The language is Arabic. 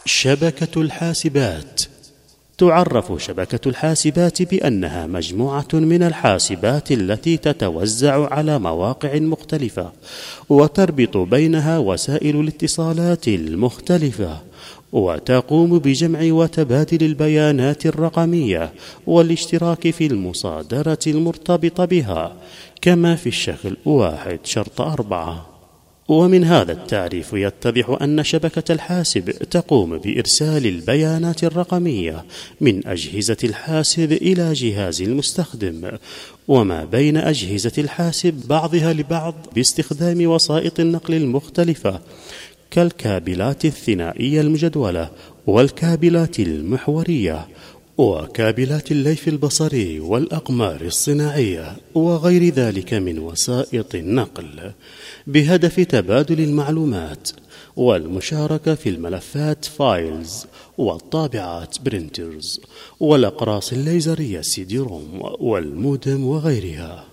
شبكة الحاسبات. تعرف شبكة الحاسبات بأنها مجموعة من الحاسبات التي تتوزع على مواقع مختلفة، وتربط بينها وسائل الاتصالات المختلفة، وتقوم بجمع وتبادل البيانات الرقمية والاشتراك في المصادرة المرتبطة بها، كما في الشكل 1-4. ومن هذا التعريف يتضح أن شبكة الحاسب تقوم بإرسال البيانات الرقمية من أجهزة الحاسب إلى جهاز المستخدم، وما بين أجهزة الحاسب بعضها لبعض باستخدام وسائط النقل المختلفة كالكابلات الثنائية المجدولة والكابلات المحورية وكابلات الليف البصري والأقمار الصناعية وغير ذلك من وسائط النقل، بهدف تبادل المعلومات والمشاركة في الملفات فايلز والطابعات برينترز والأقراص الليزرية CD-ROM والمودم وغيرها.